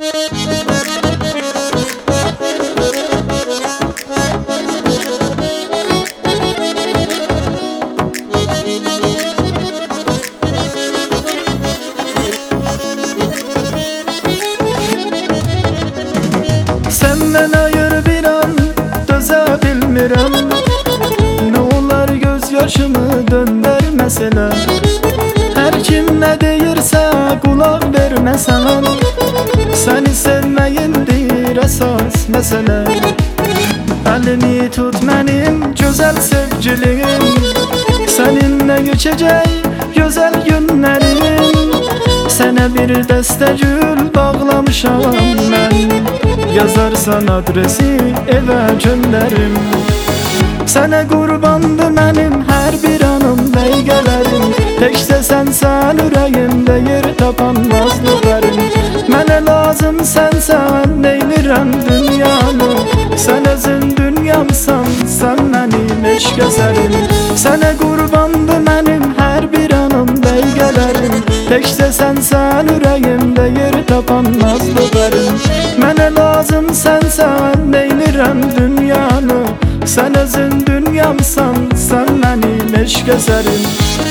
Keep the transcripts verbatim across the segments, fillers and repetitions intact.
Senden ayır bir an döze bilmirəm, ne olar göz yaşımı döndər məsələ. Hər kim nə deyirsə qulaq verməsən, səni sevməyindir əsas məsələ. Əlini tut mənim gözəl sevgilim, səninlə geçəcək gözəl günlərim. Sənə bir dəstə gül bağlamışam mən, yazarsan adresi evə göndərim. Sənə qurbandı mənim hər bir anım, dəqiqələrim. Təkcə sənsən ürəyimdə yer tapan nazlıqlarım. Mənə lazım sənsən, neynirəm dünyanı. Sən özün dünyamsan, sən mənim eşq əsərim. Sənə qurbandı mənim hər bir anım, dəqiqələrim. Təkcə sənsən ürəyimdə yer tapan nazlıqlarım. Mənə lazım sənsən, neynirəm dünyanı. Sən özün dünyamsan, sən mənim eşq əsərim.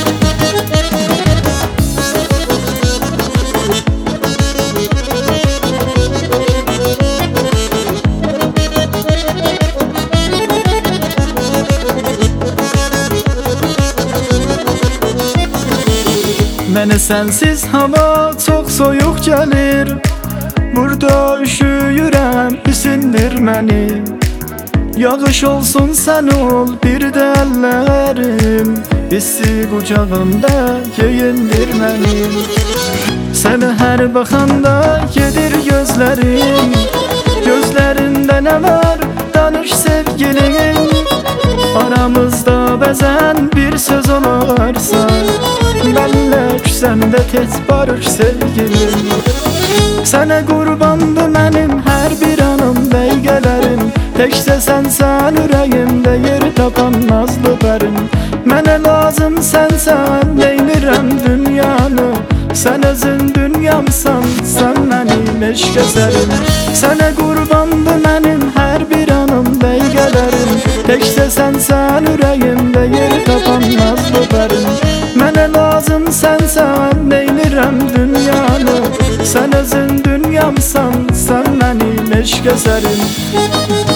Mənə sənsiz hava çox soyuq gəlir, burada üşüyürəm, isindir məni. Yağış olsun sən ol bir də əllərim, hissi qucağımda geyindir mənim. Sənə hər baxanda gedir gözlərim, gözlərində nə var danış sevgilim. Aramızda bəzən bir söz olarsa, benlə küsəndə tez barış sevgilim. Sənə qurbandı mənim hər bir anım, dəqiqələrim. Təkcə sənsən ürəyimdə yer tapan nazlıqlarım. Mənə lazım sənsən, neynirəm dünyanı. Sən özün dünyamsan, sən mənim eşq əsərim. Sənə qurbandı mənim hər bir anım, dəqiqələrim. Təkcə sənsən ürəyimdə yer tapan nazlıqlarım. Mənə lazım sənsən, neynirəm dünyanı. Sən özün dünyamsan, sən mənim eşq əsərim.